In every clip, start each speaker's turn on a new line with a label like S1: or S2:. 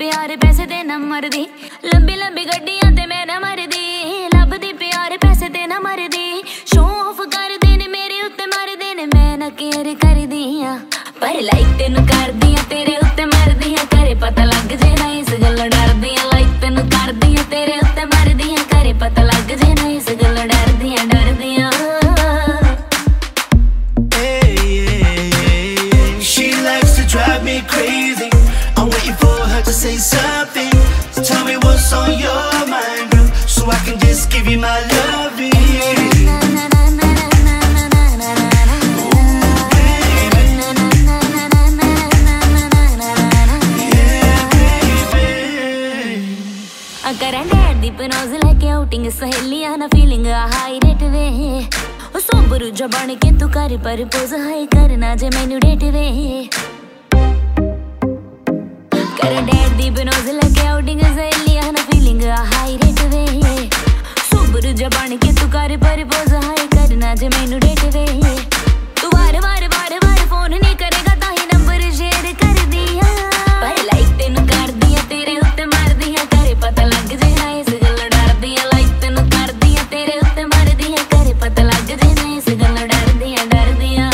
S1: प्यार पैसे ते ना मरदी, लंबी लंबी गड्डियां ते मैं ना मरदी, लभदी प्यार पैसे ते ना मरदी। शो ऑफ कर देने मेरे उत्ते मरदे ने, मैं ना केयर करदी हां पर लाइक तेनू करदी हां, तेरे उत्ते मरदी हां, करे पता लग जे ना इस गल्लों डरदी हां। लाइक तेनू करदी हां, तेरे उत्ते मरदी हां, करे पता लग जे ना इस गल्लों डरदी हां, डरदी हां।
S2: Drive me crazy. I'm waiting for her to say something. So tell me what's on your mind, girl, so I can just give you my loving.
S1: Karan dad दी पनोज लेके आउटिंग सहेलियां ना फीलिंग हाई रेट वे, सोबरू जबान के तू कर पर पोज हाई करना जे मैनू डेट वे। करण डैड दी पनोज लेके आउटिंग सहेलियां ना फीलिंग हाई रेट वे, सोबरू जबान के तू कर पर पोज हाई करना जे मैनू डेट वे। तू बार बार बार बार फोन नहीं करेगा ताही नंबर शेयर कर दिया, पर लाइक तेनू कर दिया, तेरे उत्ते मार दिया, करे पता लग जे ना इस गल्लों डरदी हां। लाइक तेनू कर दिया, तेरे उत्ते मार दिया, करे पता लग जे ना इस गल्लों डरदी हां, डरदी हां।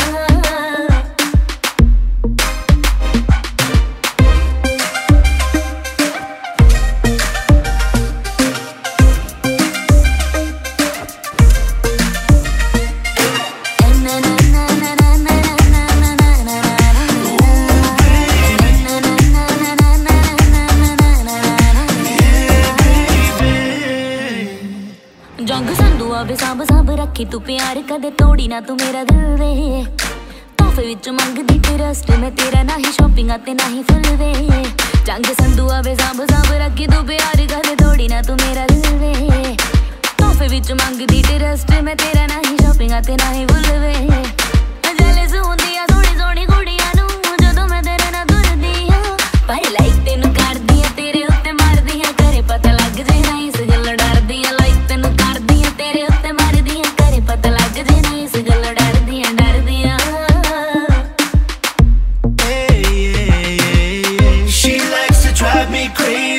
S1: जंग संधू आवे सांभ सांभ रखी तू प्यार कदे तोड़ी ना तू मेरा दिल वे, तोहफे विच मंगदी ट्रस्ट मैं तेरा ना ही शॉपिंग ते ना ही फुल वे। जंग संधू आवे सांभ सांभ रखी तू प्यार कदे तोड़ी ना तू मेरा दिल वे, तोहफे विच मंगदी ट्रस्ट मैं तेरा ना ही शॉपिंग ते ना ही फुल वे। जेलस हुंदी आ सोहणी सोहणी कुड़ियां नू जदों मैं तेरे नाल तुरदी हां, पर लाइक तेनू करदी हां, तेरे उत्ते मारदी हां, करे पता लग जे ना इस गल्लों डरदी हां। लाइक तेनू करदी हां, तेरे उत्ते मारदी हां, करे पता लग जे ना इस गल्लों डरदी हां, डरदी हां।
S2: She likes to drive me crazy.